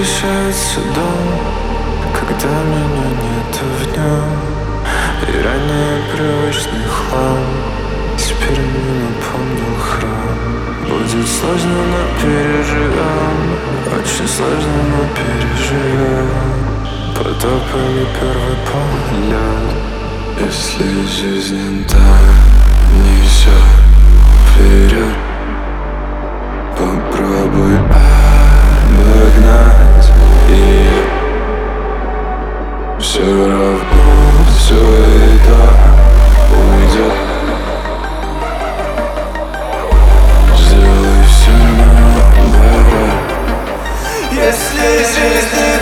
возвращается дом, когда меня нет в нем. И ранее привычный хлам теперь мне напомнил храм. Будет сложно, но переживем. Очень сложно, но переживем. Потоп или первый полет. Если жизнь так несет вперед, попробуй обогнать ее. Все равно все и так уйдет. Сделай все наоборот. Если жизнь